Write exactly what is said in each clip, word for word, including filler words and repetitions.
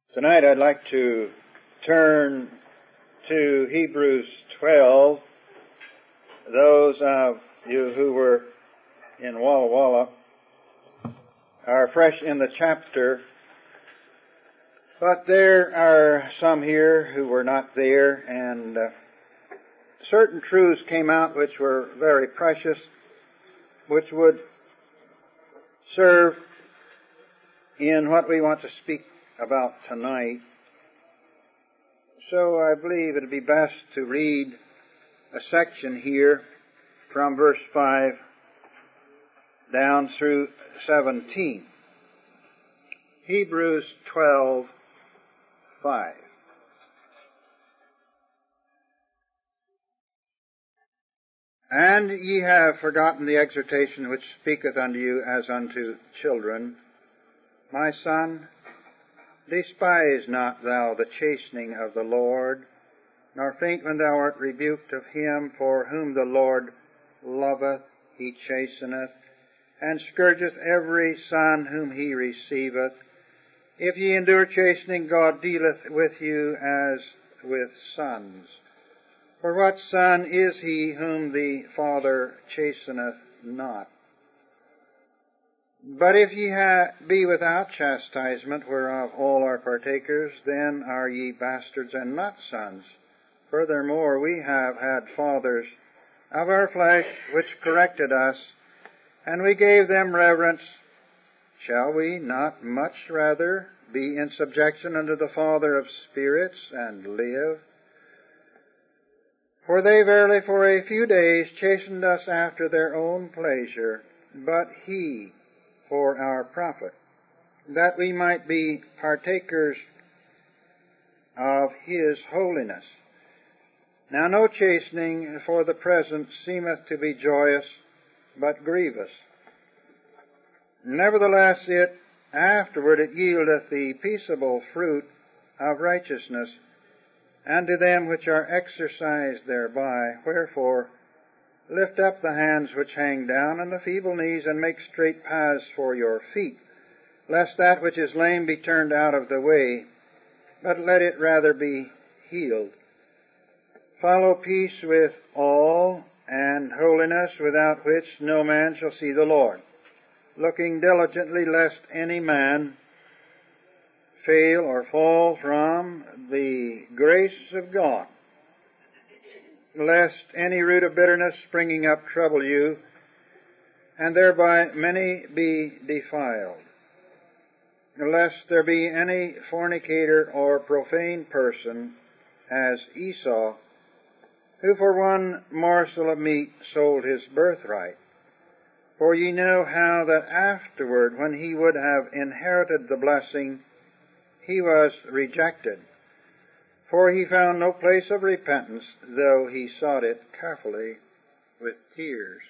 Tonight I'd like to turn to Hebrews twelve. Those of you who were in Walla Walla are fresh in the chapter, but there are some here who were not there, and uh, certain truths came out which were very precious, which would serve in what we want to speak about tonight. So I believe it would be best to read a section here from verse five down through seventeen. Hebrews twelve, five. And ye have forgotten the exhortation which speaketh unto you as unto children. My son, despise not thou the chastening of the Lord, nor faint when thou art rebuked of him, for whom the Lord loveth he chasteneth, and scourgeth every son whom he receiveth. If ye endure chastening, God dealeth with you as with sons. For what son is he whom the Father chasteneth not? But if ye ha- be without chastisement, whereof all are partakers, then are ye bastards and not sons. Furthermore, we have had fathers of our flesh which corrected us, and we gave them reverence. Shall we not much rather be in subjection unto the Father of spirits, and live? For they verily for a few days chastened us after their own pleasure, but he for our profit, that we might be partakers of his holiness. Now no chastening for the present seemeth to be joyous, but grievous. Nevertheless it afterward it yieldeth the peaceable fruit of righteousness unto them which are exercised thereby. Wherefore lift up the hands which hang down, and the feeble knees, and make straight paths for your feet, lest that which is lame be turned out of the way, but let it rather be healed. Follow peace with all, and holiness, without which no man shall see the Lord, looking diligently lest any man fail or fall from the grace of God, lest any root of bitterness springing up trouble you, and thereby many be defiled. Lest there be any fornicator or profane person, as Esau, who for one morsel of meat sold his birthright. For ye know how that afterward, when he would have inherited the blessing, he was rejected. For he found no place of repentance, though he sought it carefully with tears.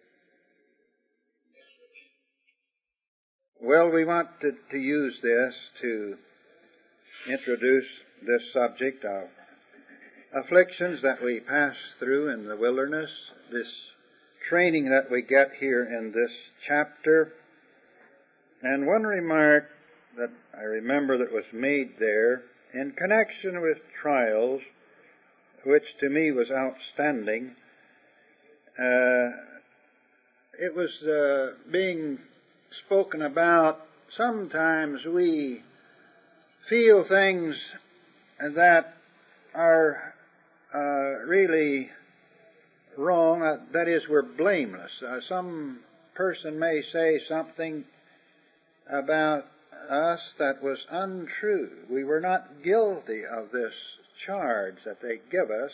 Well, we wanted to use this to introduce this subject of afflictions that we pass through in the wilderness, this training that we get here in this chapter. And one remark that I remember that was made there in connection with trials, which to me was outstanding. Uh, it was uh, being spoken about, sometimes we feel things that are uh, really wrong, uh, that is, we're blameless. Uh, some person may say something about us that was untrue. We were not guilty of this charge that they give us,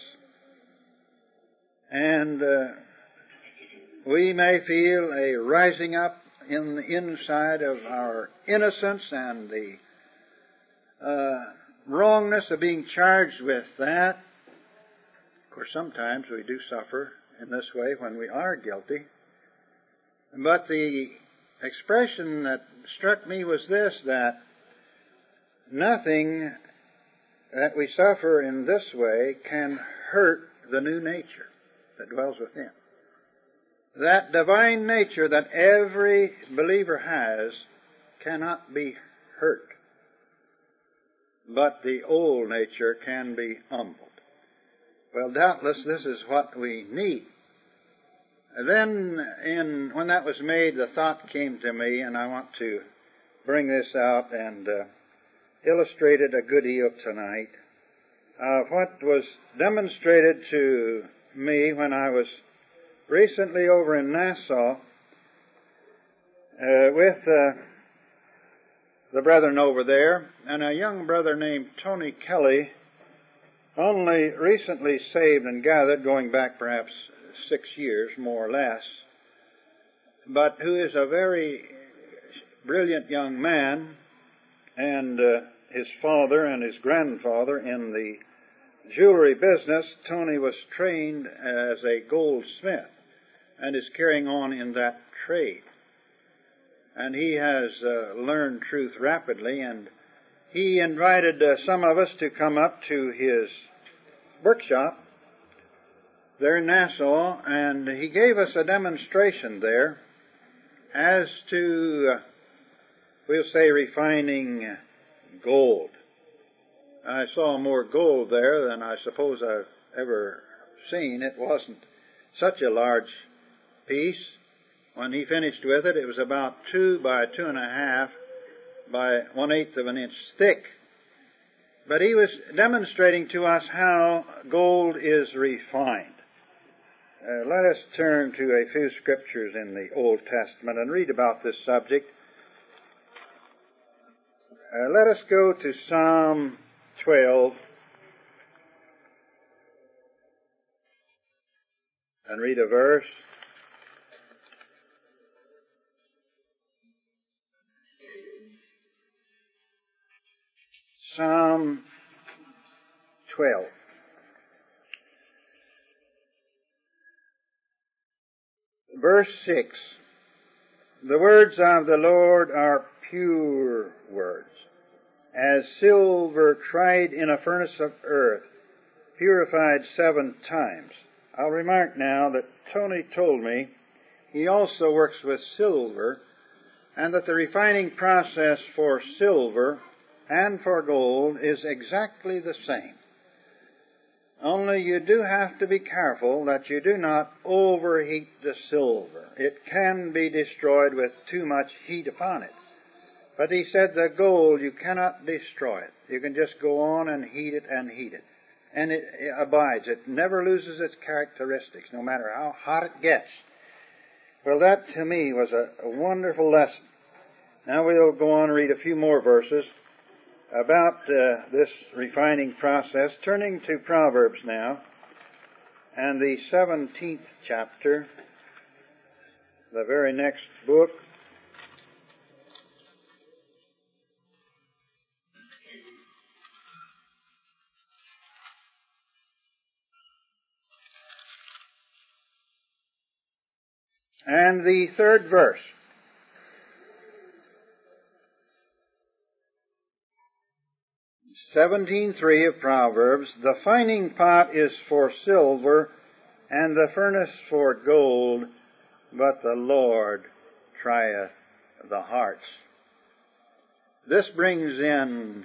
and uh, we may feel a rising up in the inside of our innocence and the uh, wrongness of being charged with that. Of course, sometimes we do suffer in this way when we are guilty, but the expression that struck me was this, that nothing that we suffer in this way can hurt the new nature that dwells within. That divine nature that every believer has cannot be hurt. but the old nature can be humbled. Well, doubtless this is what we need. Then, in, when that was made, the thought came to me, and I want to bring this out and uh, illustrate it a good deal tonight. Uh, what was demonstrated to me when I was recently over in Nassau uh, with uh, the brethren over there, and a young brother named Tony Kelly, only recently saved and gathered, going back perhaps six years, more or less, but who is a very brilliant young man, and uh, his father and his grandfather in the jewelry business. Tony was trained as a goldsmith and is carrying on in that trade. And he has uh, learned truth rapidly, and he invited uh, some of us to come up to his workshop there in Nassau, and he gave us a demonstration there as to, uh, we'll say, refining gold. I saw more gold there than I suppose I've ever seen. It wasn't such a large piece. When he finished with it, it was about two by two and a half by one-eighth of an inch thick. But he was demonstrating to us how gold is refined. Uh, let us turn to a few scriptures in the Old Testament and read about this subject. Uh, let us go to Psalm twelve and read a verse. Psalm twelve. Verse six. The words of the Lord are pure words, as silver tried in a furnace of earth, purified seven times. I'll remark now that Tony told me he also works with silver, and that the refining process for silver and for gold is exactly the same. Only you do have to be careful that you do not overheat the silver. It can be destroyed with too much heat upon it. But he said the gold, you cannot destroy it. You can just go on and heat it and heat it. And it, it abides. It never loses its characteristics, no matter how hot it gets. Well, that to me was a, a wonderful lesson. Now we'll go on and read a few more verses about uh, this refining process. Turning to Proverbs now, and the seventeenth chapter, the very next book. And the third verse. seventeen three of Proverbs, the fining pot is for silver, and the furnace for gold, but the Lord trieth the hearts. This brings in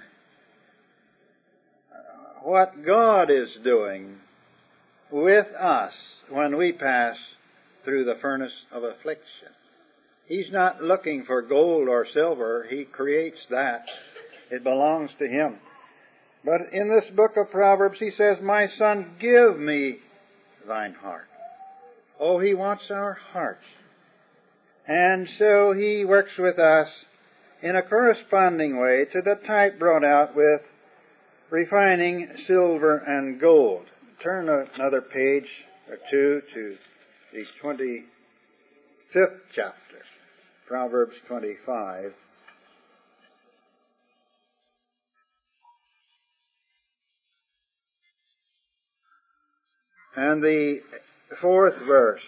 what God is doing with us when we pass through the furnace of affliction. He's not looking for gold or silver. He creates that. It belongs to Him. But in this book of Proverbs, he says, my son, give me thine heart. Oh, he wants our hearts. And so he works with us in a corresponding way to the type brought out with refining silver and gold. Turn another page or two to the twenty-fifth chapter, Proverbs twenty-five. And the fourth verse.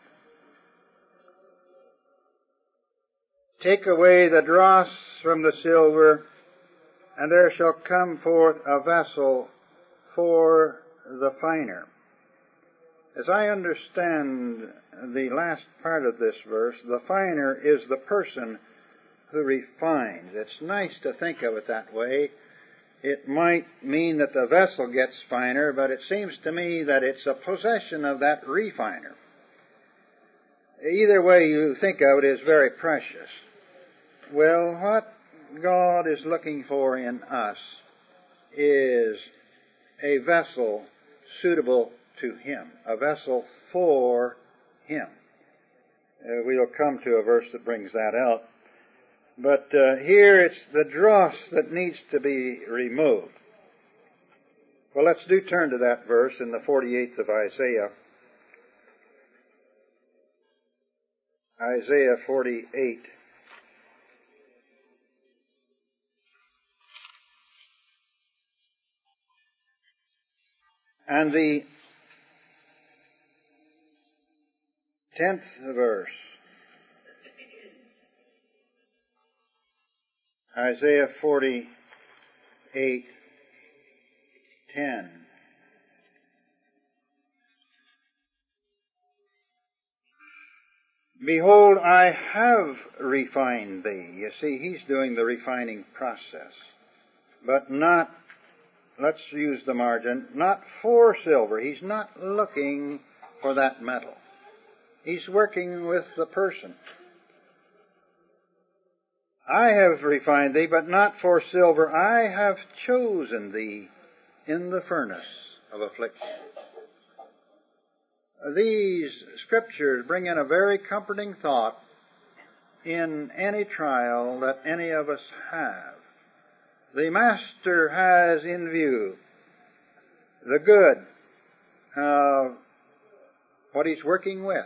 Take away the dross from the silver, and there shall come forth a vessel for the finer. As I understand the last part of this verse, the finer is the person who refines. It's nice to think of it that way. it might mean that the vessel gets finer, but it seems to me that it's a possession of that refiner. Either way you think of it is very precious. Well, what God is looking for in us is a vessel suitable to Him, a vessel for Him. Uh, we'll come to a verse that brings that out. But uh, here it's the dross that needs to be removed. Well, let's do turn to that verse in the forty-eighth of Isaiah. Isaiah forty-eight. And the tenth verse. Isaiah forty-eight, ten. Behold, I have refined thee. You see, he's doing the refining process. But not, let's use the margin, not for silver. He's not looking for that metal. He's working with the person. I have refined thee, but not for silver. I have chosen thee in the furnace of affliction. These scriptures bring in a very comforting thought in any trial that any of us have. The Master has in view the good of what He's working with.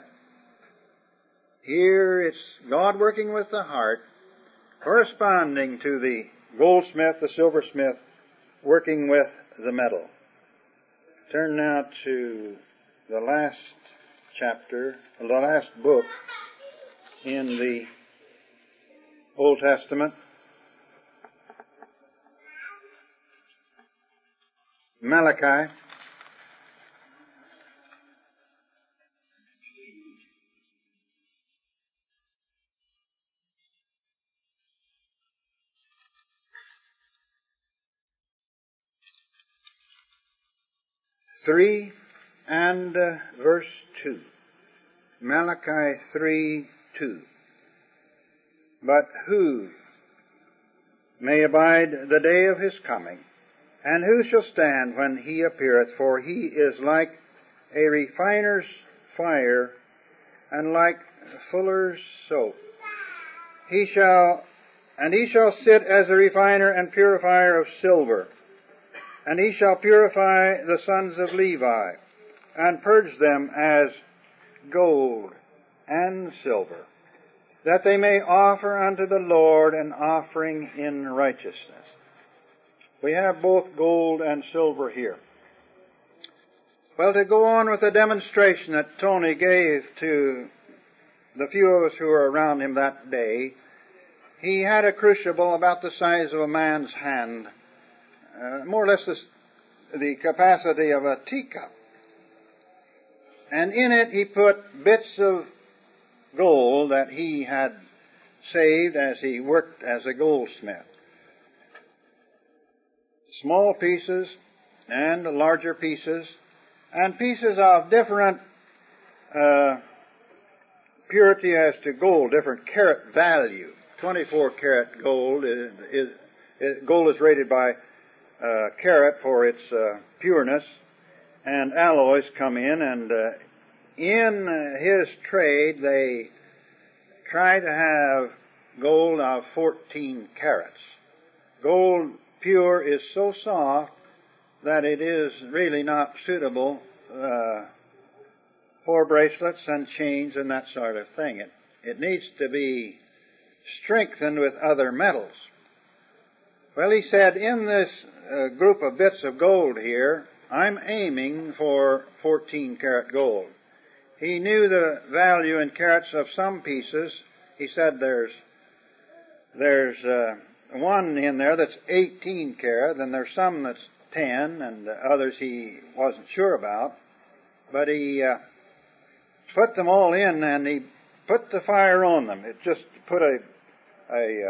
Here it's God working with the heart, corresponding to the goldsmith, the silversmith, working with the metal. Turn now to the last chapter, the last book in the Old Testament. Malachi. Three and uh, verse two. Malachi three, two. But who may abide the day of his coming, and who shall stand when he appeareth? For he is like a refiner's fire, and like fuller's soap. He shall, and he shall sit as a refiner and purifier of silver. And he shall purify the sons of Levi, and purge them as gold and silver, that they may offer unto the Lord an offering in righteousness. We have both gold and silver here. Well, to go on with the demonstration that Tony gave to the few of us who were around him that day, he had a crucible about the size of a man's hand, uh, more or less the, the capacity of a teacup. And in it he put bits of gold that he had saved as he worked as a goldsmith. Small pieces and larger pieces, and pieces of different uh, purity as to gold, different carat value. twenty-four carat gold is, is, is gold is rated by uh, carat for its uh, pureness, and alloys come in, and uh, in his trade they try to have gold of fourteen carats. Gold pure is so soft that it is really not suitable uh, for bracelets and chains and that sort of thing. It, it needs to be strengthened with other metals. Well, he said, in this uh, group of bits of gold here, I'm aiming for fourteen carat gold. He knew the value in carats of some pieces. He said there's there's uh, one in there that's eighteen carat, and there's some that's ten, and others he wasn't sure about. But he uh, put them all in, and he put the fire on them. It just put a a uh,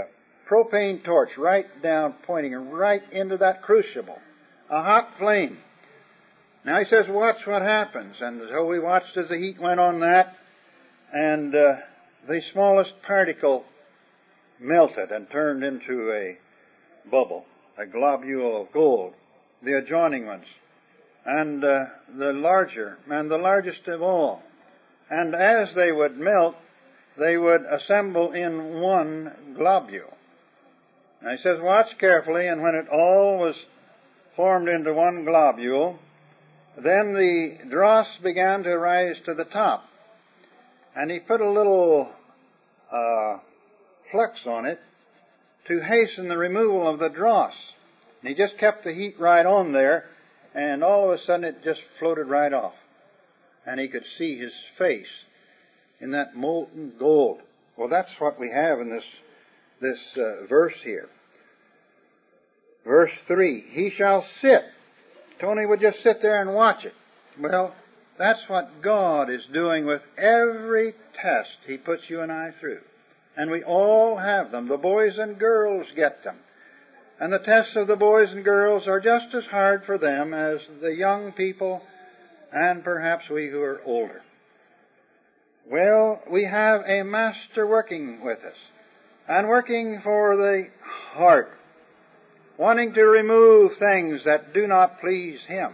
propane torch right down, pointing right into that crucible. A hot flame. Now he says, watch what happens. And so we watched as the heat went on that, and uh, the smallest particle melted and turned into a bubble, a globule of gold. The adjoining ones, and uh, the larger, and the largest of all. And as they would melt, they would assemble in one globule. Now he says, watch carefully, and when it all was formed into one globule, then the dross began to rise to the top. And he put a little uh, flux on it to hasten the removal of the dross. And he just kept the heat right on there, and all of a sudden it just floated right off. And he could see his face in that molten gold. Well, that's what we have in this, this uh, verse here. Verse three, he shall sit. Tony would just sit there and watch it. Well, that's what God is doing with every test he puts you and I through. And we all have them. The boys and girls get them. And the tests of the boys and girls are just as hard for them as the young people and perhaps we who are older. Well, we have a master working with us and working for the heart, wanting to remove things that do not please him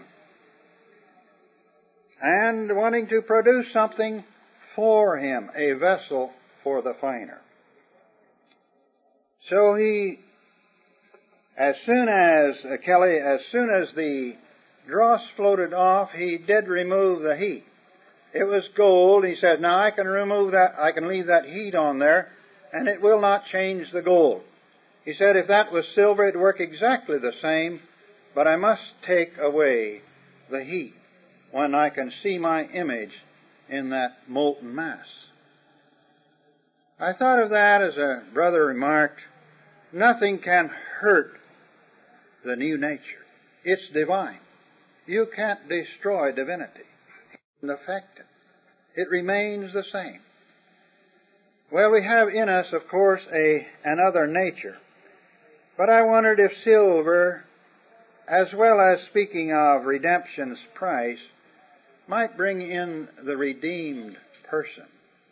and wanting to produce something for him, a vessel for the finer. So he, as soon as, uh, Kelly, as soon as the dross floated off, he did remove the heat. It was gold. He said, now I can remove that, I can leave that heat on there, and it will not change the gold. He said, if that was silver, it'd work exactly the same, but I must take away the heat when I can see my image in that molten mass. I thought of that as a brother remarked, nothing can hurt the new nature. It's divine. You can't destroy divinity. It doesn't affect it. It remains the same. Well, we have in us, of course, a another nature. But I wondered if silver, as well as speaking of redemption's price, might bring in the redeemed person.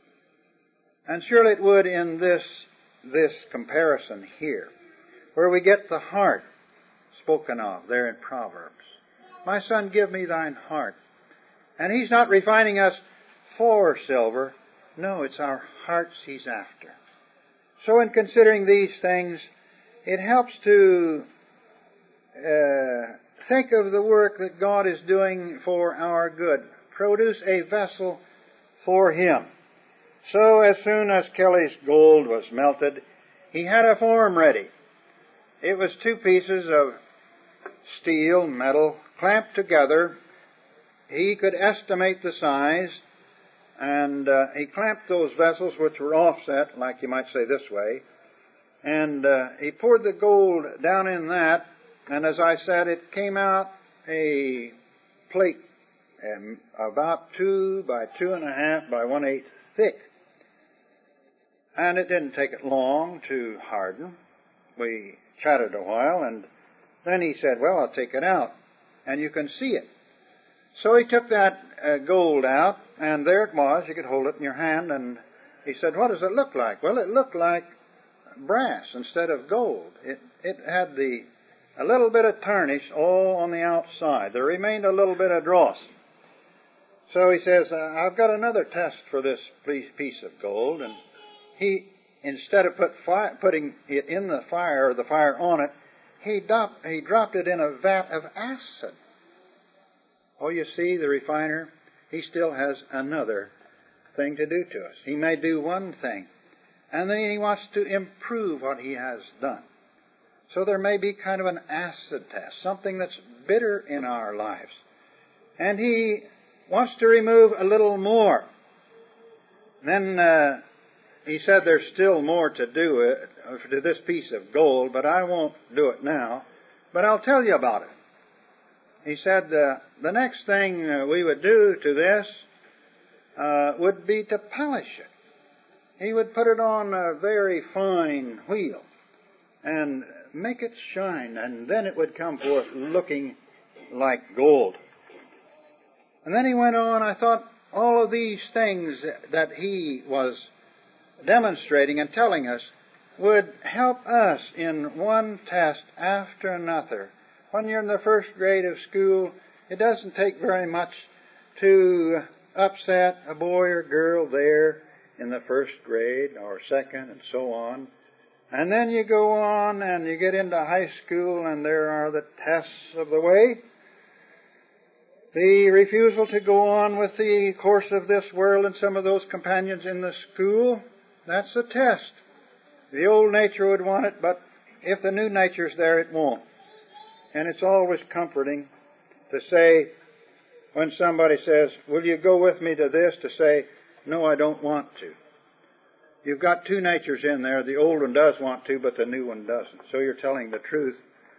And surely it would in this, this comparison here, where we get the heart spoken of there in Proverbs. My son, give me thine heart. And he's not refining us for silver. No, it's our hearts he's after. So in considering these things, it helps to uh, think of the work that God is doing for our good. Produce a vessel for him. So as soon as Kelly's gold was melted, he had a form ready. It was two pieces of steel, metal, clamped together. He could estimate the size, and uh, he clamped those vessels which were offset, like you might say this way, and uh, he poured the gold down in that, and as I said, it came out a plate um, about two by two and a half by one eighth thick. And it didn't take it long to harden. We chatted a while, and then he said, well, I'll take it out, and you can see it. So he took that uh, gold out, and there it was. You could hold it in your hand, and he said, what does it look like? Well, it looked like brass instead of gold. It, it had the a little bit of tarnish all on the outside. There remained a little bit of dross. So he says, uh, I've got another test for this piece of gold, and he, instead of put fi- putting it in the fire or the fire on it, he, do- he dropped it in a vat of acid. Oh, you see, the refiner, he still has another thing to do to us. He may do one thing, and then he wants to improve what he has done. So there may be kind of an acid test, something that's bitter in our lives. And he wants to remove a little more. Then uh, he said there's still more to do it, to this piece of gold, but I won't do it now. But I'll tell you about it. He said uh, the next thing uh, we would do to this uh, would be to polish it. He would put it on a very fine wheel. and make it shine, and then it would come forth looking like gold. And then he went on. I thought all of these things that he was demonstrating and telling us would help us in one test after another. When you're in the first grade of school, it doesn't take very much to upset a boy or girl there in the first grade or second and so on. And then you go on and you get into high school, and there are the tests of the way. The refusal to go on with the course of this world and some of those companions in the school, that's a test. The old nature would want it, but if the new nature's there, it won't. And it's always comforting to say, when somebody says, will you go with me to this, to say, no, I don't want to. You've got two natures in there. The old one does want to, but the new one doesn't. So you're telling the truth,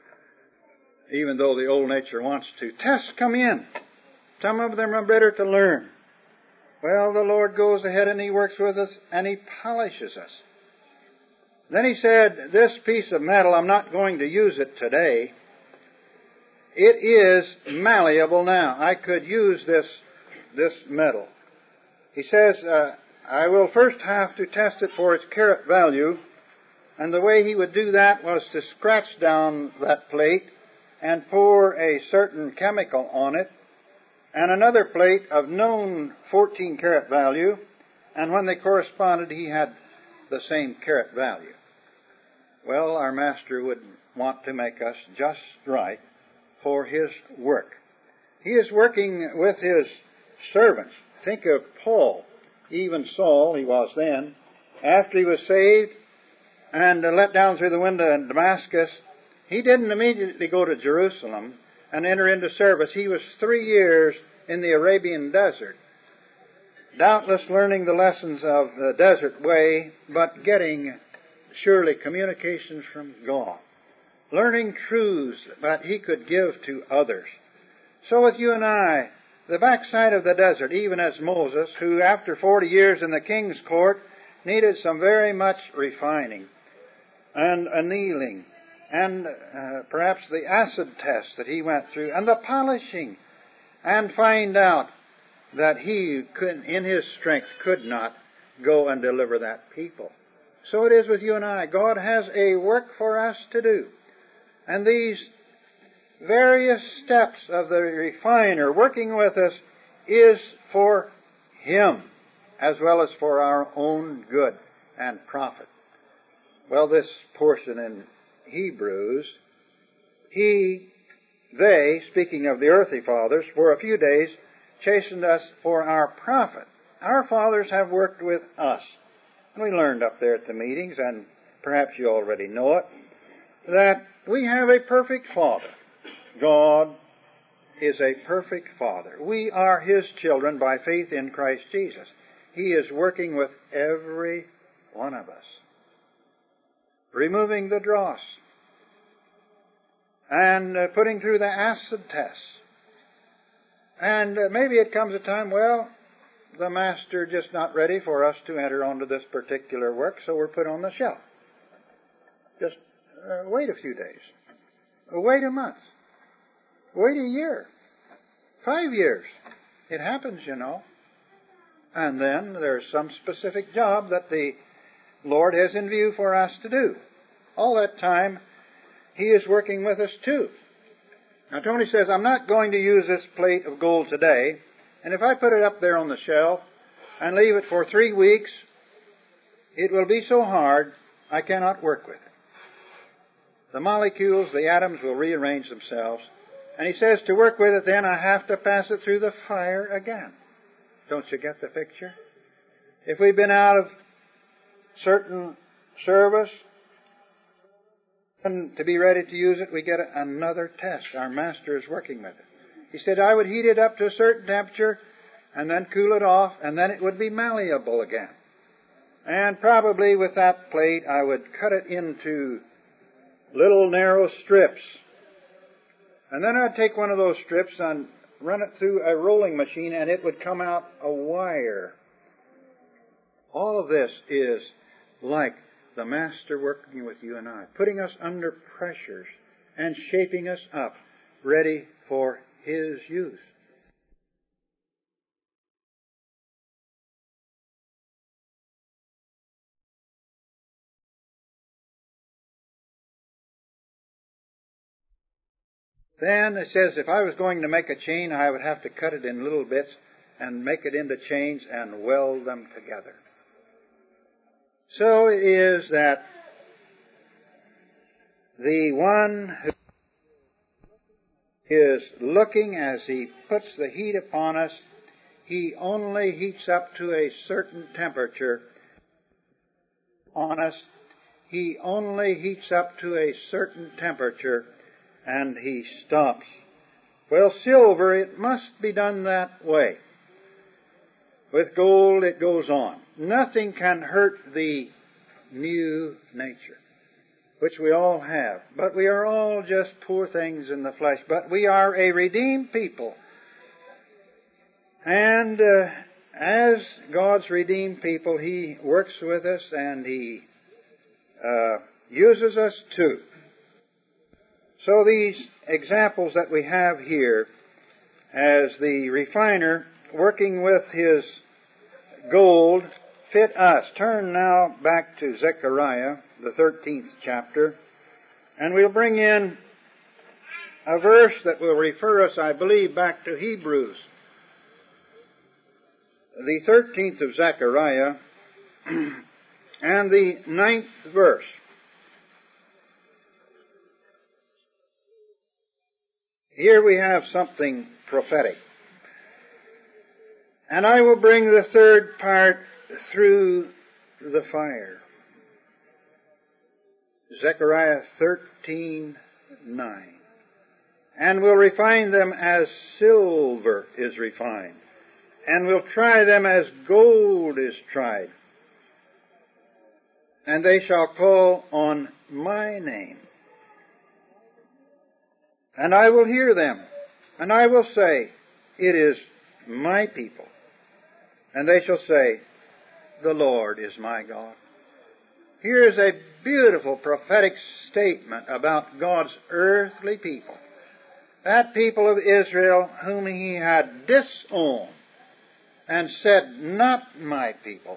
even though the old nature wants to. Tests come in. Some of them are better to learn. Well, the Lord goes ahead and He works with us and He polishes us. Then He said, this piece of metal, I'm not going to use it today. It is malleable now. I could use this, this metal. He says, uh, I will first have to test it for its carat value. And the way He would do that was to scratch down that plate and pour a certain chemical on it, and another plate of known fourteen carat value, and when they corresponded, he had the same carat value. Well, our Master would want to make us just right for His work. He is working with His servants. Think of Paul, even Saul, he was then, after he was saved and let down through the window in Damascus. He didn't immediately go to Jerusalem and enter into service. He was three years in the Arabian desert, doubtless learning the lessons of the desert way, but getting surely communications from God, learning truths that he could give to others. So with you and I, the backside of the desert, even as Moses, who after forty years in the king's court needed some very much refining and annealing, and uh, perhaps the acid test that he went through, and the polishing, and find out that he could, in his strength, could not go and deliver that people. So it is with you and I. God has a work for us to do. And these various steps of the refiner working with us is for Him, as well as for our own good and profit. Well, this portion in Hebrews, he, they, speaking of the earthly fathers, for a few days chastened us for our profit. Our fathers have worked with us. And we learned up there at the meetings, and perhaps you already know it, that we have a perfect Father. God is a perfect Father. We are His children by faith in Christ Jesus. He is working with every one of us, removing the dross, and uh, putting through the acid tests. And uh, maybe it comes a time, well, the Master just not ready for us to enter onto this particular work, so we're put on the shelf. Just uh, wait a few days. Wait a month. Wait a year. Five years. It happens, you know. And then there's some specific job that the Lord has in view for us to do. All that time, He is working with us too. Now Tony says, I'm not going to use this plate of gold today, and if I put it up there on the shelf and leave it for three weeks, it will be so hard I cannot work with it. The molecules, the atoms will rearrange themselves. And he says to work with it then I have to pass it through the fire again. Don't you get the picture? If we've been out of certain service, and to be ready to use it, we get another test. Our Master is working with it. He said I would heat it up to a certain temperature and then cool it off, and then it would be malleable again. And probably with that plate I would cut it into little narrow strips. And then I'd take one of those strips and run it through a rolling machine, and it would come out a wire. All of this is like the Master working with you and I, putting us under pressures and shaping us up, ready for His use. Then it says, if I was going to make a chain, I would have to cut it in little bits and make it into chains and weld them together. So it is that the one who is looking as He puts the heat upon us, He only heats up to a certain temperature on us. He only heats up to a certain temperature and He stops. Well, silver, it must be done that way. With gold, it goes on. Nothing can hurt the new nature, which we all have. But we are all just poor things in the flesh. But we are a redeemed people. And uh, as God's redeemed people, He works with us and He uh, uses us too. So these examples that we have here, as the refiner working with his gold, fit us. Turn now back to Zechariah, the thirteenth chapter, and we'll bring in a verse that will refer us, I believe, back to Hebrews. The thirteenth of Zechariah and the ninth verse. Here we have something prophetic. And I will bring the third part through the fire. Zechariah thirteen nine. And will refine them as silver is refined, and will try them as gold is tried. And they shall call on my name. And I will hear them, and I will say, it is my people. And they shall say, the Lord is my God. Here is a beautiful prophetic statement about God's earthly people. That people of Israel whom He had disowned and said, not my people.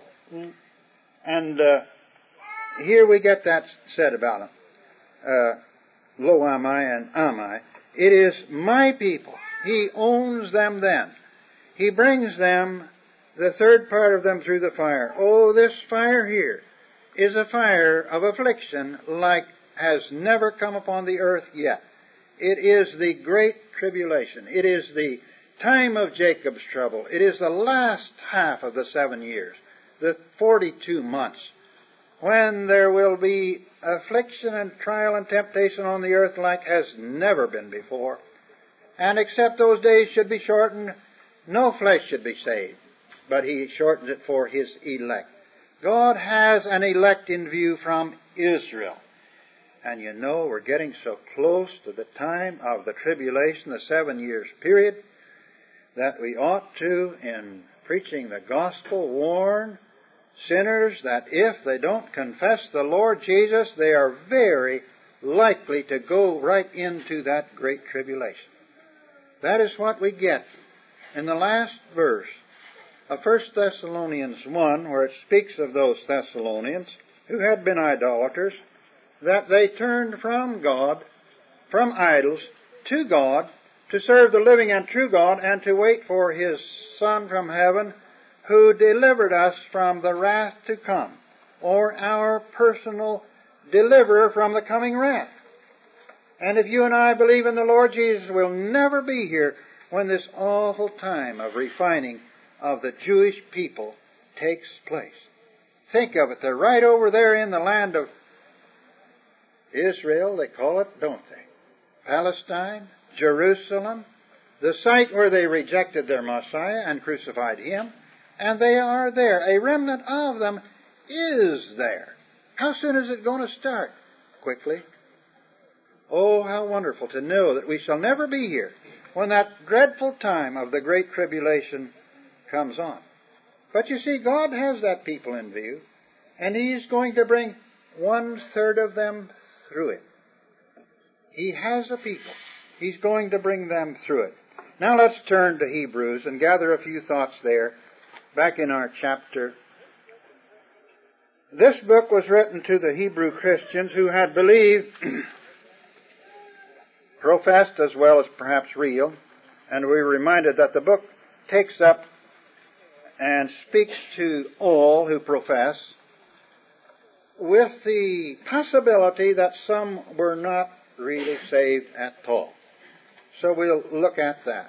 And uh, here we get that said about them. Uh, Lo am I and am I. It is my people. He owns them then. He brings them, the third part of them, through the fire. Oh, this fire here is a fire of affliction like has never come upon the earth yet. It is the great tribulation. It is the time of Jacob's trouble. It is the last half of the seven years, the forty-two months, when there will be affliction and trial and temptation on the earth like has never been before. And except those days should be shortened, no flesh should be saved. But He shortens it for His elect. God has an elect in view from Israel. And you know, we're getting so close to the time of the tribulation, the seven years period, that we ought to, in preaching the gospel, warn sinners that if they don't confess the Lord Jesus, they are very likely to go right into that great tribulation. That is what we get in the last verse of First Thessalonians one, where it speaks of those Thessalonians who had been idolaters, that they turned from God, from idols, to God, to serve the living and true God, and to wait for His Son from heaven, who delivered us from the wrath to come, or our personal deliverer from the coming wrath. And if you and I believe in the Lord Jesus, we'll never be here when this awful time of refining of the Jewish people takes place. Think of it. They're right over there in the land of Israel, they call it, don't they? Palestine, Jerusalem, the site where they rejected their Messiah and crucified Him. And they are there. A remnant of them is there. How soon is it going to start? Quickly. Oh, how wonderful to know that we shall never be here when that dreadful time of the great tribulation comes on. But you see, God has that people in view, and He's going to bring one third of them through it. He has a people. He's going to bring them through it. Now let's turn to Hebrews and gather a few thoughts there, back in our chapter. This book was written to the Hebrew Christians who had believed, professed as well as perhaps real, and we're reminded that the book takes up and speaks to all who profess, with the possibility that some were not really saved at all. So we'll look at that.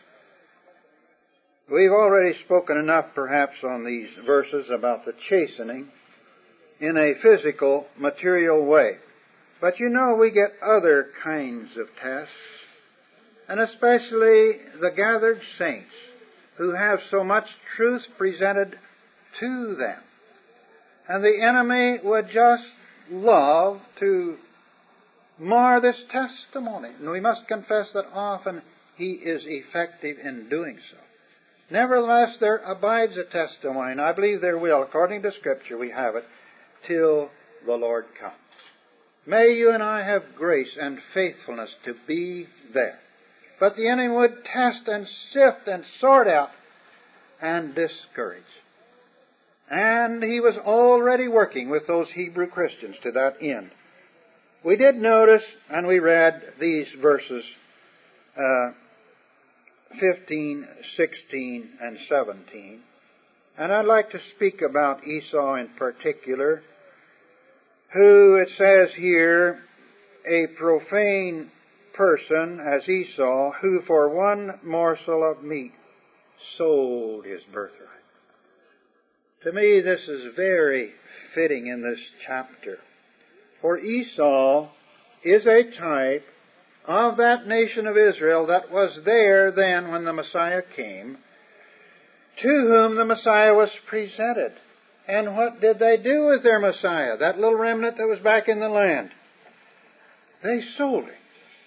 We've already spoken enough perhaps on these verses about the chastening in a physical, material way. But you know, we get other kinds of tests, and especially the gathered saints who have so much truth presented to them. And the enemy would just love to mar this testimony. And we must confess that often he is effective in doing so. Nevertheless, there abides a testimony, and I believe there will. According to Scripture, we have it till the Lord comes. May you and I have grace and faithfulness to be there. But the enemy would test and sift and sort out and discourage. And he was already working with those Hebrew Christians to that end. We did notice, and we read these verses, uh, fifteen, sixteen, and seventeen. And I'd like to speak about Esau in particular, who, it says here, a profane person as Esau, who for one morsel of meat sold his birthright. To me, this is very fitting in this chapter. For Esau is a type of that nation of Israel that was there then when the Messiah came, to whom the Messiah was presented. And what did they do with their Messiah, that little remnant that was back in the land? They sold him.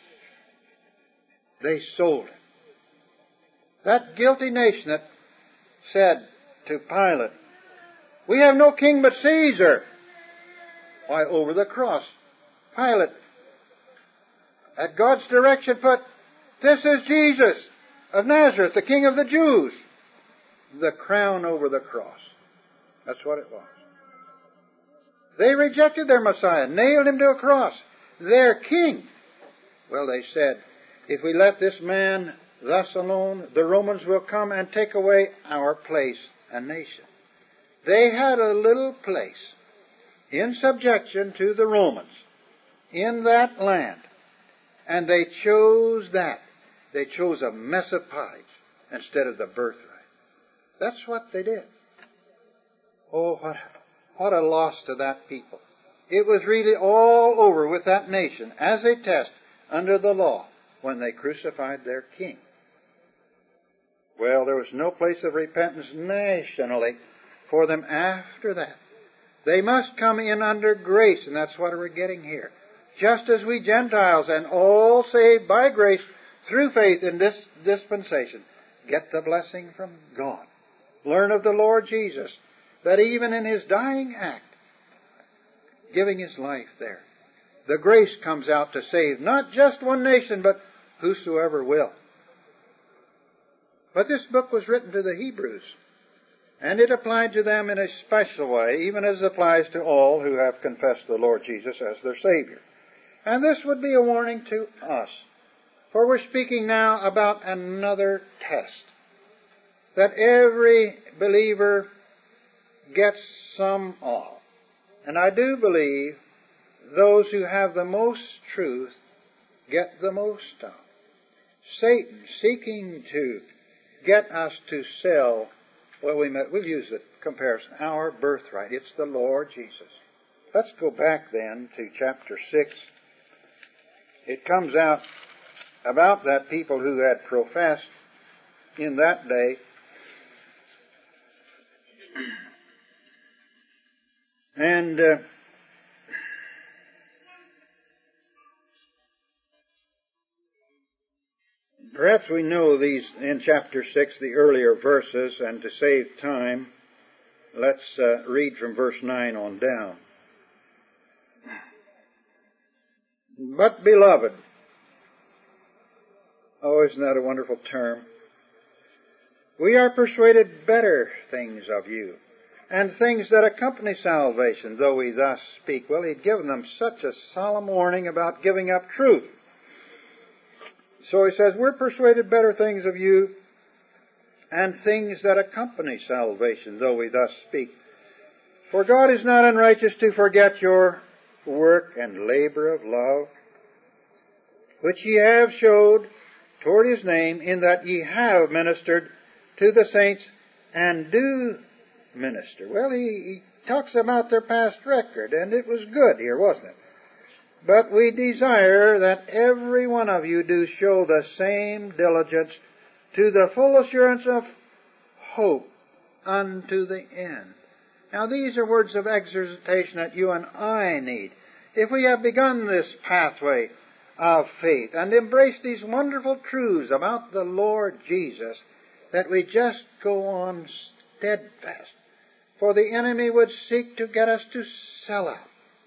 They sold him. That guilty nation that said to Pilate, "We have no king but Caesar." Why, over the cross, Pilate, at God's direction, put, "This is Jesus of Nazareth, the King of the Jews." The crown over the cross. That's what it was. They rejected their Messiah, nailed him to a cross, their king. Well, they said, if we let this man thus alone, the Romans will come and take away our place and nation. They had a little place in subjection to the Romans in that land, and they chose that. They chose a mess of pottage instead of the birthright. That's what they did. Oh, what, what a loss to that people. It was really all over with that nation as a test under the law when they crucified their king. Well, there was no place of repentance nationally for them after that. They must come in under grace, and that's what we're getting here. Just as we Gentiles and all saved by grace through faith in this dispensation get the blessing from God. Learn of the Lord Jesus, that even in his dying act, giving his life there, the grace comes out to save not just one nation, but whosoever will. But this book was written to the Hebrews, and it applied to them in a special way, even as it applies to all who have confessed the Lord Jesus as their Savior. And this would be a warning to us, for we're speaking now about another test that every believer gets some of. And I do believe those who have the most truth get the most of. Satan seeking to get us to sell, well, we may, we'll use the comparison, our birthright. It's the Lord Jesus. Let's go back then to chapter six. It comes out about that people who had professed in that day. And uh, perhaps we know these in chapter six, the earlier verses, and to save time, let's uh, read from verse nine on down. But, beloved, oh, isn't that a wonderful term? We are persuaded better things of you, and things that accompany salvation, though we thus speak. Well, he'd given them such a solemn warning about giving up truth. So he says, we're persuaded better things of you, and things that accompany salvation, though we thus speak. For God is not unrighteous to forget your work and labor of love, which ye have showed toward his name, in that ye have ministered to the saints, and do minister. Well, he, he talks about their past record, and it was good here, wasn't it? But we desire that every one of you do show the same diligence to the full assurance of hope unto the end. Now, these are words of exhortation that you and I need. If we have begun this pathway of faith and embraced these wonderful truths about the Lord Jesus, that we just go on steadfast. For the enemy would seek to get us to sell out.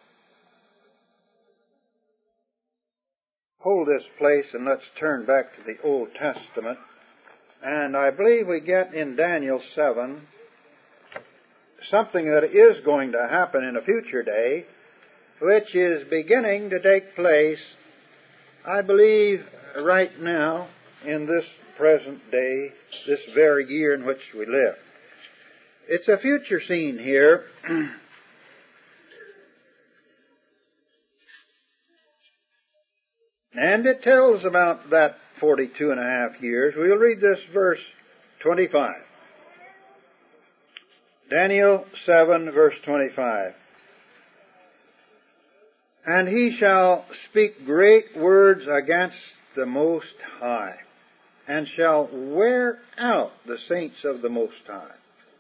Hold this place and let's turn back to the Old Testament. And I believe we get in Daniel seven something that is going to happen in a future day, which is beginning to take place, I believe, right now in this present day, this very year in which we live. It's a future scene here. And it tells about that forty-two and a half years. We'll read this verse twenty-five. Daniel seven, verse twenty-five. And he shall speak great words against the Most High, and shall wear out the saints of the Most High,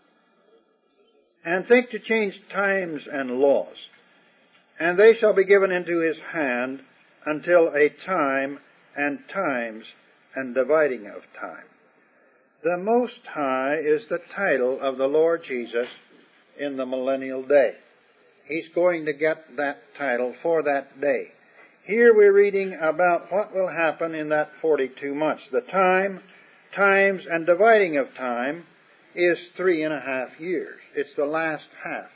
and think to change times and laws. And they shall be given into his hand until a time and times and dividing of time. The Most High is the title of the Lord Jesus in the millennial day. He's going to get that title for that day. Here we're reading about what will happen in that forty-two months. The time, times, and dividing of time is three and a half years. It's the last half.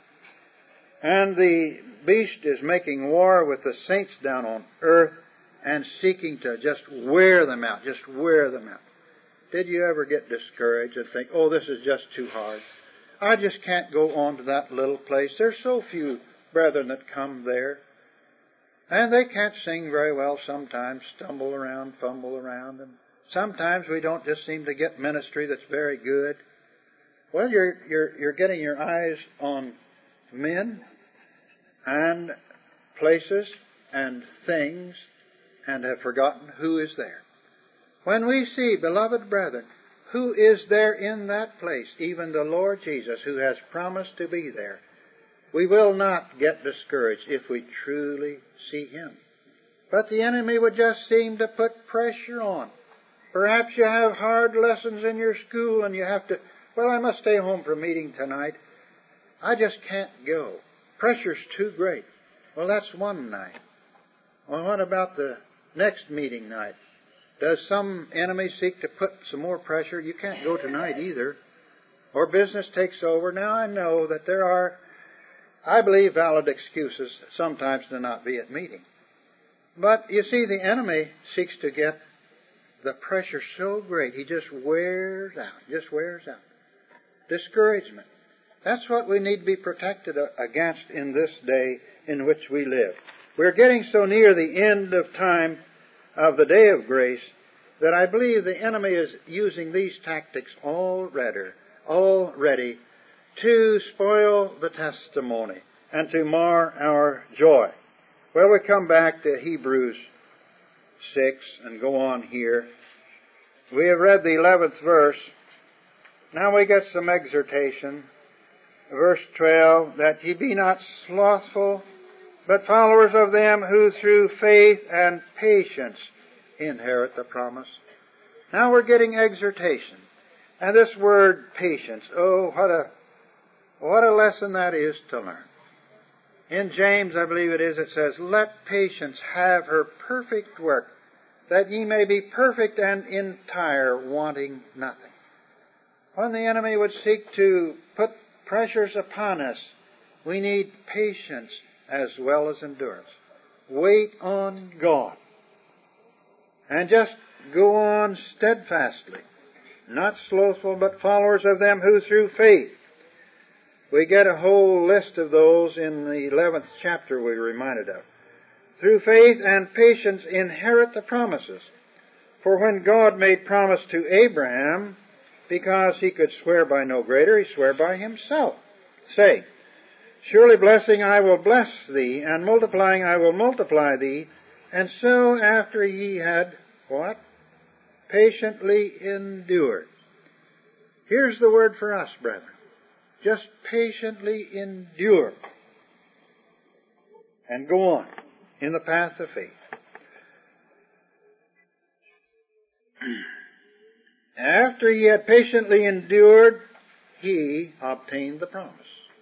And the beast is making war with the saints down on earth and seeking to just wear them out, just wear them out. Did you ever get discouraged and think, oh, this is just too hard? I just can't go on to that little place. There's so few brethren that come there. And they can't sing very well sometimes, stumble around, fumble around. And sometimes we don't just seem to get ministry that's very good. Well, you're, you're, you're getting your eyes on men and places and things and have forgotten who is there. When we see, beloved brethren, who is there in that place, even the Lord Jesus, who has promised to be there, we will not get discouraged if we truly see him. But the enemy would just seem to put pressure on. Perhaps you have hard lessons in your school and you have to, well, I must stay home for meeting tonight. I just can't go. Pressure's too great. Well, that's one night. Well, what about the next meeting night? Does some enemy seek to put some more pressure? You can't go tonight either. Or business takes over. Now, I know that there are, I believe, valid excuses sometimes to not be at meeting. But, you see, the enemy seeks to get the pressure so great, he just wears out, just wears out. Discouragement. That's what we need to be protected against in this day in which we live. We're getting so near the end of time of the day of grace that I believe the enemy is using these tactics already, already to spoil the testimony and to mar our joy. Well, we come back to Hebrews six and go on here. We have read the eleventh verse. Now we get some exhortation. Verse twelve, that ye be not slothful, but followers of them who through faith and patience inherit the promise. Now we're getting exhortation. And this word patience, oh, what a, what a lesson that is to learn. In James, I believe it is, it says, "Let patience have her perfect work, that ye may be perfect and entire, wanting nothing." When the enemy would seek to put pressures upon us, we need patience as well as endurance. Wait on God. And just go on steadfastly, not slothful, but followers of them who through faith. We get a whole list of those in the eleventh chapter we're reminded of. Through faith and patience inherit the promises. For when God made promise to Abraham, because he could swear by no greater, he swore by himself, saying, "Surely blessing I will bless thee, and multiplying I will multiply thee." And so after he had, what? Patiently endured. Here's the word for us, brethren. Just patiently endure. And go on in the path of faith. After he had patiently endured, he obtained the promise.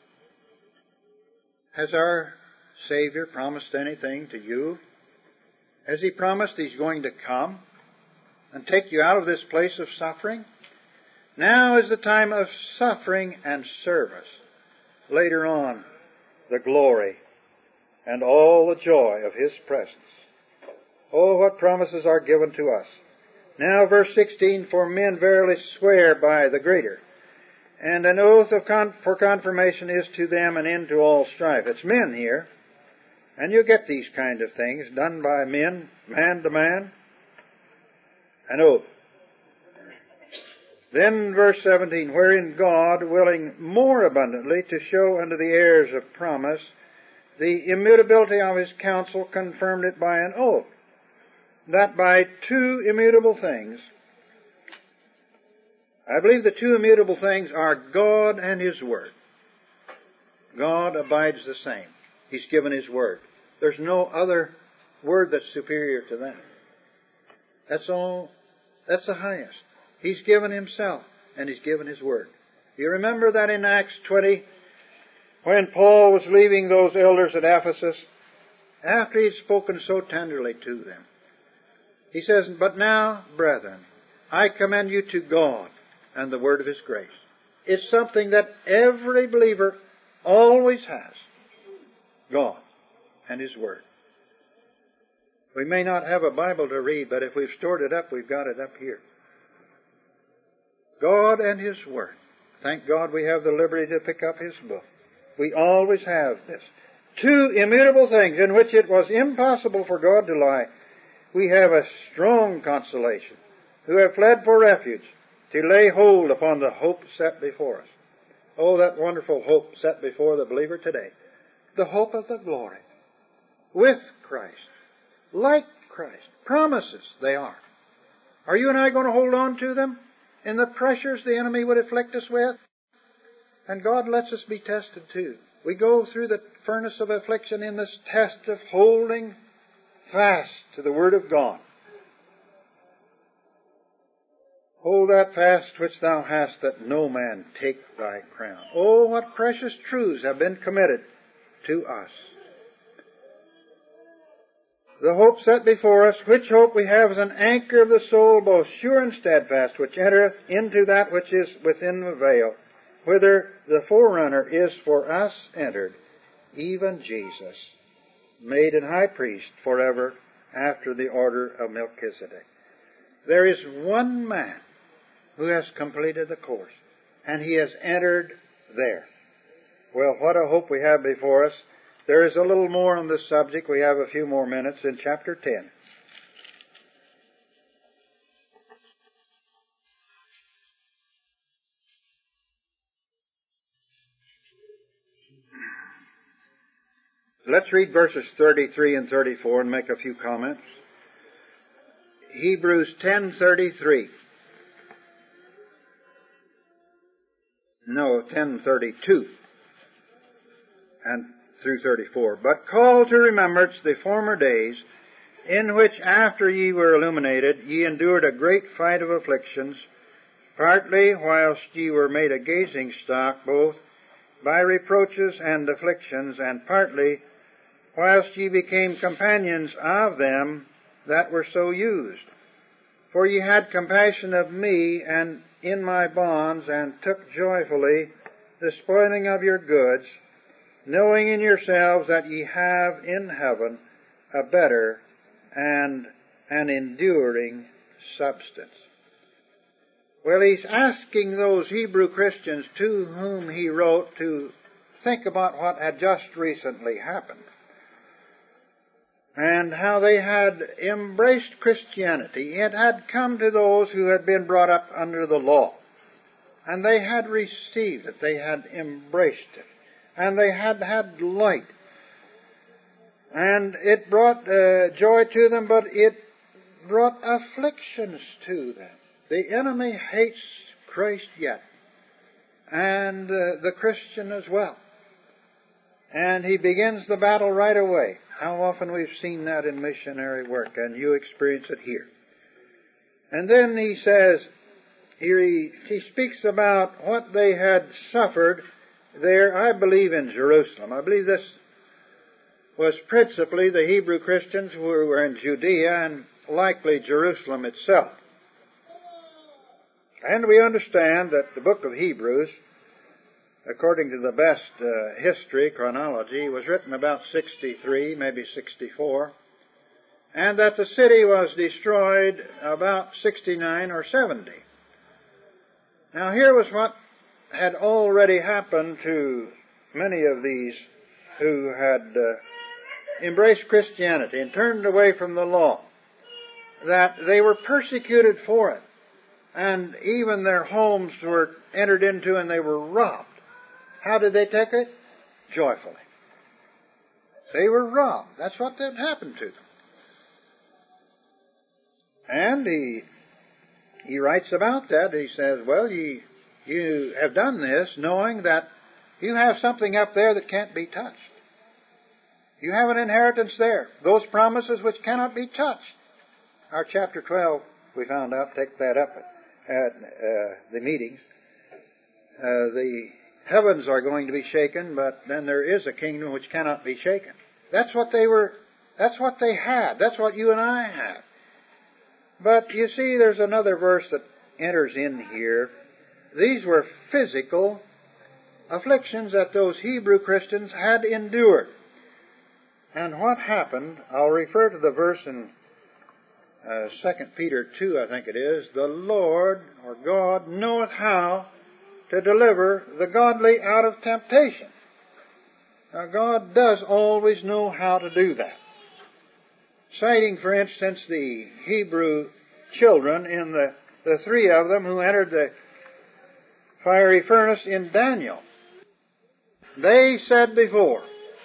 Has our Savior promised anything to you? Has he promised he's going to come and take you out of this place of suffering? Now is the time of suffering and service. Later on, the glory and all the joy of his presence. Oh, what promises are given to us. Now, verse sixteen, "For men verily swear by the greater, and an oath of con- for confirmation is to them an end to all strife." It's men here. And you get these kind of things done by men, man to man. An oath. Then verse seventeen, "Wherein God, willing more abundantly to show unto the heirs of promise the immutability of his counsel, confirmed it by an oath, that by two immutable things," I believe the two immutable things are God and his Word. God abides the same. He's given his Word. There's no other word that's superior to that. That's all. That's the highest. He's given himself, and he's given his Word. You remember that in Acts twenty, when Paul was leaving those elders at Ephesus, after he'd spoken so tenderly to them, he says, "But now, brethren, I commend you to God and the word of his grace." It's something that every believer always has. God and his Word. We may not have a Bible to read, but if we've stored it up, we've got it up here. God and his Word. Thank God we have the liberty to pick up his book. We always have this. Two immutable things in which it was impossible for God to lie. We have a strong consolation, who have fled for refuge, to lay hold upon the hope set before us. Oh, that wonderful hope set before the believer today. The hope of the glory. With Christ. Like Christ. Promises they are. Are you and I going to hold on to them in the pressures the enemy would afflict us with? And God lets us be tested too. We go through the furnace of affliction in this test of holding fast to the Word of God. Hold that fast which thou hast, that no man take thy crown. Oh, what precious truths have been committed to us. The hope set before us, which hope we have as an anchor of the soul, both sure and steadfast, which entereth into that which is within the veil, whither the forerunner is for us entered, even Jesus, made an high priest forever after the order of Melchizedek. There is one man who has completed the course, and he has entered there. Well, what a hope we have before us. There is a little more on this subject. We have a few more minutes in chapter ten. Let's read verses thirty-three and thirty-four and make a few comments. Hebrews ten thirty-three. No, ten thirty-two. And through thirty-four. "But call to remembrance the former days, in which after ye were illuminated, ye endured a great fight of afflictions, partly whilst ye were made a gazing stock, both by reproaches and afflictions, and partly whilst ye became companions of them that were so used. For ye had compassion of me and in my bonds, and took joyfully the spoiling of your goods, knowing in yourselves that ye have in heaven a better and an enduring substance. Well, he's asking those Hebrew Christians to whom he wrote to think about what had just recently happened, and how they had embraced Christianity. It had come to those who had been brought up under the law, and they had received it, they had embraced it, and they had had light. And it brought uh, joy to them, but it brought afflictions to them. The enemy hates Christ yet, and uh, the Christian as well. And he begins the battle right away. How often we've seen that in missionary work, and you experience it here. And then he says, here he, he speaks about what they had suffered there, I believe, in Jerusalem. I believe this was principally the Hebrew Christians who were in Judea and likely Jerusalem itself. And we understand that the book of Hebrews, according to the best uh, history, chronology, was written about sixty-three, maybe sixty-four, and that the city was destroyed about sixty-nine or seventy. Now here was what had already happened to many of these who had uh, embraced Christianity and turned away from the law, that they were persecuted for it, and even their homes were entered into and they were robbed. How did they take it? Joyfully. They were robbed. That's what had happened to them. And he he writes about that. He says, well, ye, you have done this knowing that you have something up there that can't be touched. You have an inheritance there. Those promises which cannot be touched. Our chapter twelve, we found out, take that up at, at uh, the meetings. Uh, the heavens are going to be shaken, but then there is a kingdom which cannot be shaken. That's what they were, that's what they had. That's what you and I have. But you see, there's another verse that enters in here. These were physical afflictions that those Hebrew Christians had endured. And what happened, I'll refer to the verse in uh, Second Peter two, I think it is. The Lord, or God, knoweth how to deliver the godly out of temptation. Now, God does always know how to do that. Citing, for instance, the Hebrew children in the, the three of them who entered the fiery furnace in Daniel. They said before,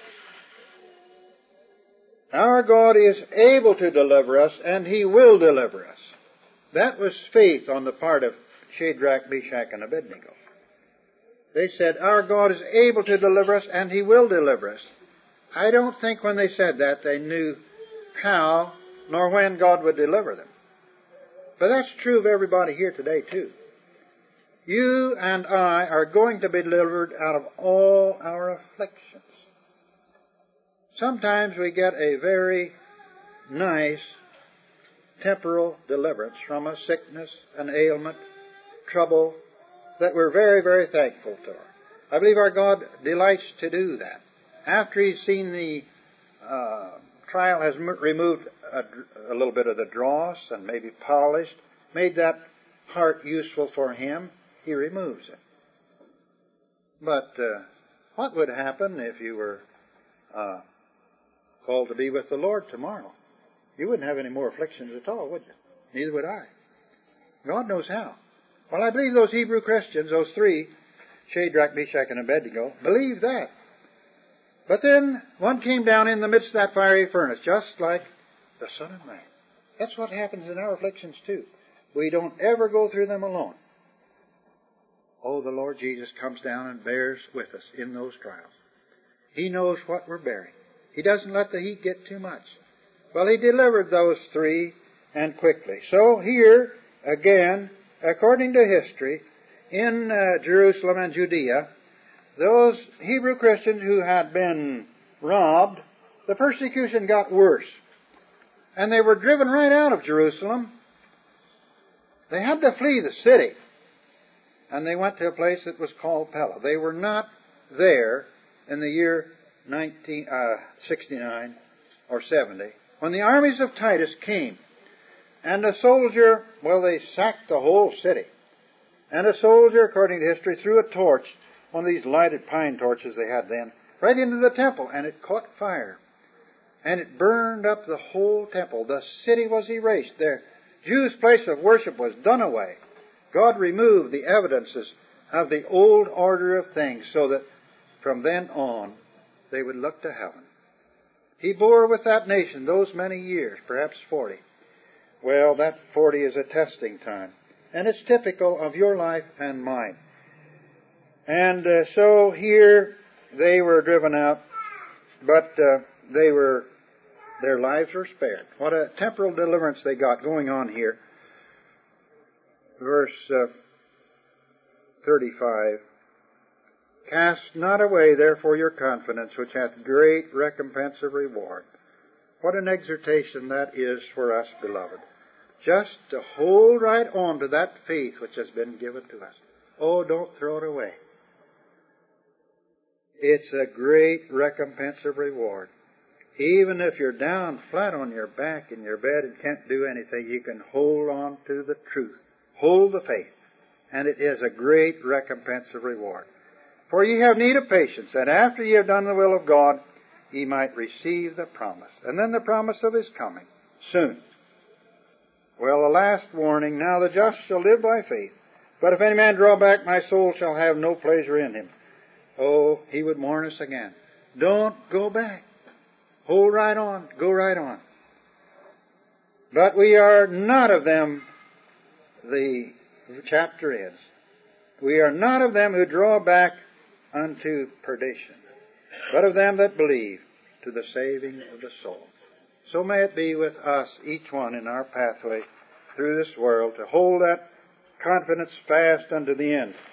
our God is able to deliver us, and He will deliver us. That was faith on the part of Shadrach, Meshach, and Abednego. They said, our God is able to deliver us, and He will deliver us. I don't think when they said that they knew how nor when God would deliver them. But that's true of everybody here today, too. You and I are going to be delivered out of all our afflictions. Sometimes we get a very nice temporal deliverance from a sickness, an ailment, trouble, that we're very, very thankful for. I believe our God delights to do that. After He's seen the uh, trial has m- removed a, a little bit of the dross and maybe polished, made that heart useful for Him, He removes it. But uh, what would happen if you were uh, called to be with the Lord tomorrow? You wouldn't have any more afflictions at all, would you? Neither would I. God knows how. Well, I believe those Hebrew Christians, those three, Shadrach, Meshach, and Abednego, believed that. But then one came down in the midst of that fiery furnace, just like the Son of Man. That's what happens in our afflictions too. We don't ever go through them alone. Oh, the Lord Jesus comes down and bears with us in those trials. He knows what we're bearing. He doesn't let the heat get too much. Well, He delivered those three, and quickly. So here, again, according to history, in uh, Jerusalem and Judea, those Hebrew Christians who had been robbed, the persecution got worse. And they were driven right out of Jerusalem. They had to flee the city. And they went to a place that was called Pella. They were not there in the year nineteen sixty-nine or seventy, when the armies of Titus came. And a soldier, well, they sacked the whole city. And a soldier, according to history, threw a torch, one of these lighted pine torches they had then, right into the temple, and it caught fire. And it burned up the whole temple. The city was erased. The Jews' place of worship was done away. God removed the evidences of the old order of things so that from then on they would look to heaven. He bore with that nation those many years, perhaps forty. Well, that forty is a testing time. And it's typical of your life and mine. And uh, so here they were driven out, but uh, they were, their lives were spared. What a temporal deliverance they got going on here. Verse uh, thirty-five. Cast not away therefore your confidence, which hath great recompense of reward. What an exhortation that is for us, beloved. Just to hold right on to that faith which has been given to us. Oh, don't throw it away. It's a great recompense of reward. Even if you're down flat on your back in your bed and can't do anything, you can hold on to the truth. Hold the faith. And it is a great recompense of reward. For ye have need of patience, that after ye have done the will of God, ye might receive the promise. And then the promise of His coming soon. Well, the last warning, now the just shall live by faith. But if any man draw back, my soul shall have no pleasure in him. Oh, He would warn us again. Don't go back. Hold right on. Go right on. But we are not of them, the chapter ends. We are not of them who draw back unto perdition, but of them that believe to the saving of the soul. So may it be with us, each one in our pathway through this world, to hold that confidence fast unto the end.